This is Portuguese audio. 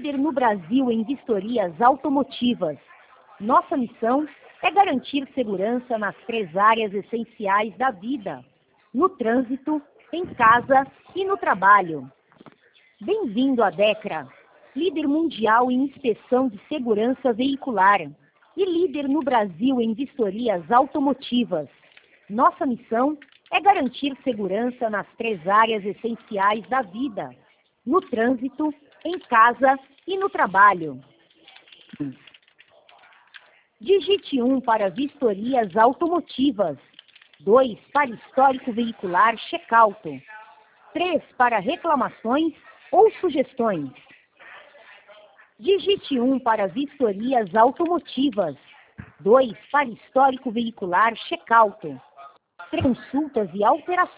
líder no Brasil em vistorias automotivas. Nossa missão é garantir segurança nas 3 áreas essenciais da vida: no trânsito, em casa e no trabalho. Bem-vindo à DECRA, líder mundial em inspeção de segurança veicular e líder no Brasil em vistorias automotivas. Nossa missão é garantir segurança nas 3 áreas essenciais da vida: no trânsito, em casa e no trabalho. Digite 1 para vistorias automotivas, 2 para histórico veicular check-auto, 3 para reclamações ou sugestões. Digite 1 para vistorias automotivas, 2 para histórico veicular check-auto, 3 consultas e alterações.